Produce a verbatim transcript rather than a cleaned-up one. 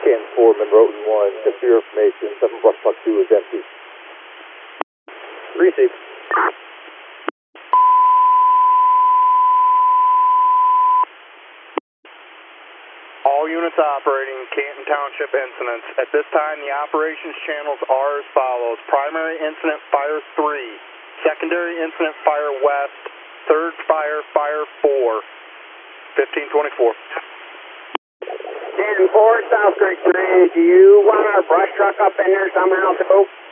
Canton four, Monroe one, just for your information, seven Brush Park two is empty. Receive. All units operating Canton Township incidents. At this time, the operations channels are as follows. Primary incident, fire three. Secondary incident, fire west. Third fire, fire four. fifteen twenty-four. Canton four, South Creek three. Do you want our brush truck up in there somehow too?